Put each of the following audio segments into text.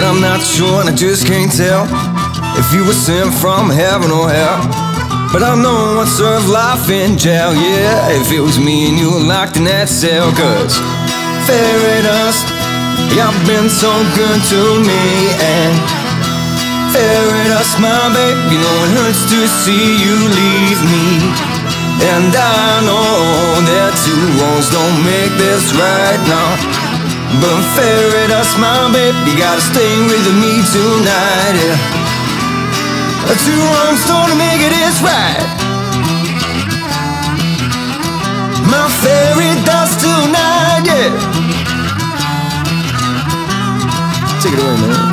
but I'm not sure and I just can't tell if you were sent from heaven or hell. But I know I served life in jail, yeah, if it was me and you were locked in that cell. Cause fairy dust, you've been so good to me. And fairy dust, my babe, you know it hurts to see you leave me. And I know that two wrongs don't make this right now, but fairy dust, my babe, you gotta stay with me tonight, yeah. Two wrongs don't make it is right. My fairy dust tonight, yeah. Take it away, man.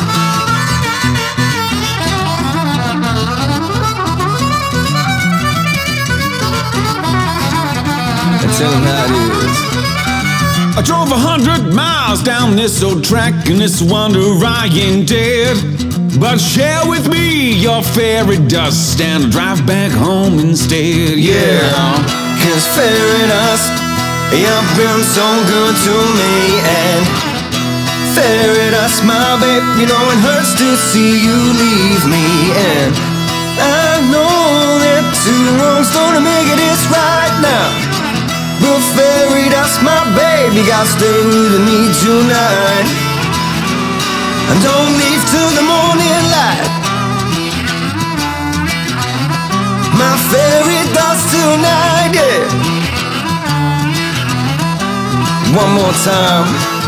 And tell him how it is. I drove 100 miles down this old track, and it's a wonder I ain't dead. But share with me your fairy dust and drive back home instead, yeah. Cause fairy dust, you've been so good to me. And fairy dust, my babe, you know it hurts to see you leave me. And I know that two wrongs don't make it is right now, but fairy dust, my babe, you gotta stay with me tonight. And don't leave till the morning light. My fairy dust tonight, yeah. One more time.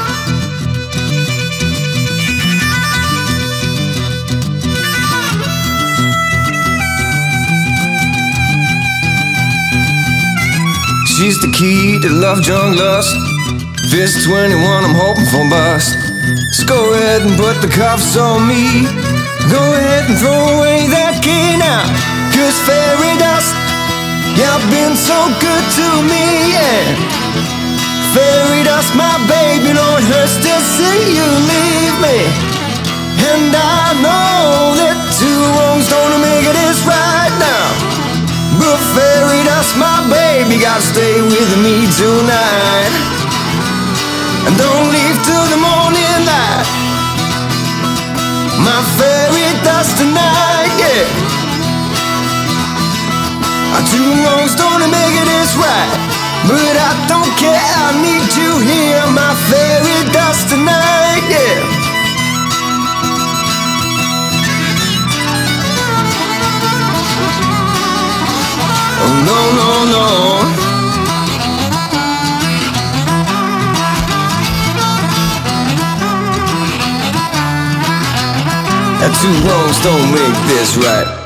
She's the key to love, drunk lust. If it's 21, I'm hoping for bust. So go ahead and put the cuffs on me. Go ahead and throw away that key now. Cause fairy dust, you've been so good to me, yeah. Fairy dust, my babe, you know it hurts to see you leave me. And I know that two wrongs don't make it is right now, but fairy dust, my babe, you gotta stay with me tonight. And don't leave till the morning light. My fairy dust tonight, yeah. Two wrongs don't make it is right, but I don't care, I need you here. My fairy dust tonight, yeah. Oh no, no, no. That two wrongs don't make this right.